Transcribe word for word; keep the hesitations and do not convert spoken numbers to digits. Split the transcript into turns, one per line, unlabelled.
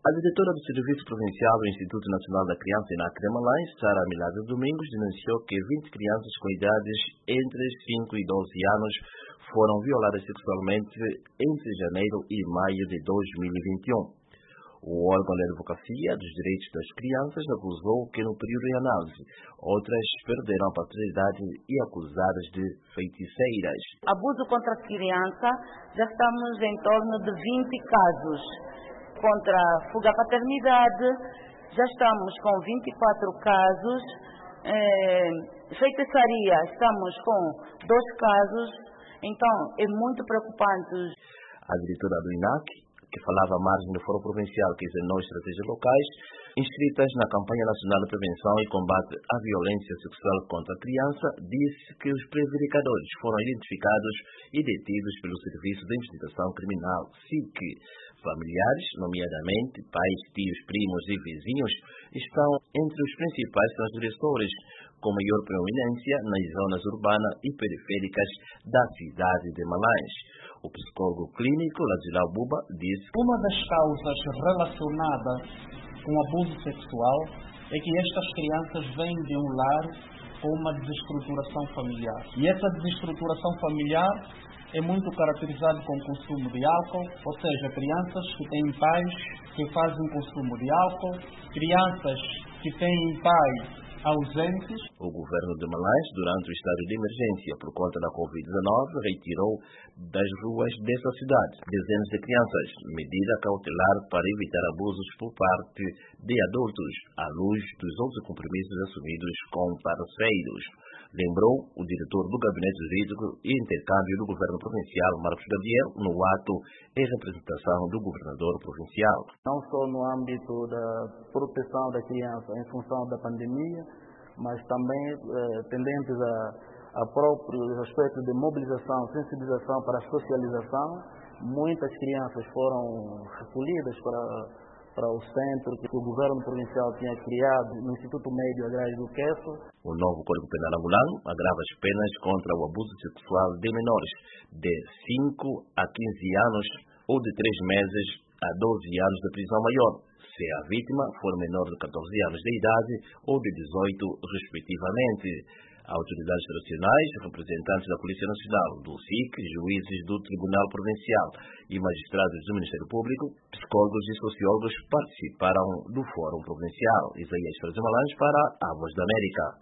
A diretora do Serviço Provincial do Instituto Nacional da Criança e Inacre de Malães, Sara Milagre Domingos, denunciou que vinte crianças com idades entre cinco e doze anos foram violadas sexualmente entre janeiro e maio de dois mil e vinte e um. O órgão de advocacia dos direitos das crianças acusou que no período em análise, outras perderam a paternidade e acusadas de feiticeiras.
Abuso contra a criança, já estamos em torno de vinte casos. Contra a fuga à paternidade, já estamos com vinte e quatro casos. É, feitiçaria, estamos com dois casos. Então, é muito preocupante.
A diretora do INAC, que falava à margem do Fórum Provincial que examinou estratégias locais, inscritas na Campanha Nacional de Prevenção e Combate à Violência Sexual contra a Criança, disse que os prevaricadores foram identificados e detidos pelo Serviço de Investigação Criminal S I C. Familiares, nomeadamente pais, tios, primos e vizinhos, estão entre os principais transgressores, com maior preeminência nas zonas urbanas e periféricas da cidade de Malães. O psicólogo clínico Ladislau Buba disse
que uma das causas relacionadas com abuso sexual é que estas crianças vêm de um lar com uma desestruturação familiar. E essa desestruturação familiar é muito caracterizada com o consumo de álcool, ou seja, crianças que têm pais que fazem consumo de álcool, crianças que têm pais ausentes.
O governo de Malães, durante o estado de emergência por conta da covid dezenove, retirou das ruas dessa cidade dezenas de crianças, medida cautelar para evitar abusos por parte de adultos, à luz dos outros compromissos assumidos com parceiros. Lembrou o diretor do Gabinete Jurídico e Intercâmbio do Governo Provincial, Marcos Gabriel, no ato em representação do governador provincial.
Não só no âmbito da proteção da criança em função da pandemia, mas também eh, tendentes a, a próprios aspectos de mobilização, sensibilização para a socialização. Muitas crianças foram recolhidas para, para o centro que o governo provincial tinha criado no Instituto Médio Agrário do Queço.
O novo Código Penal angolano agrava as penas contra o abuso sexual de menores de cinco a quinze anos ou de três meses a doze anos de prisão maior, se a vítima for menor de catorze anos de idade ou de dezoito, respectivamente. Autoridades nacionais, representantes da Polícia Nacional, do S I C, juízes do Tribunal Provincial e magistrados do Ministério Público, psicólogos e sociólogos participaram do Fórum Provincial. Isaías Malães para a Voz da América.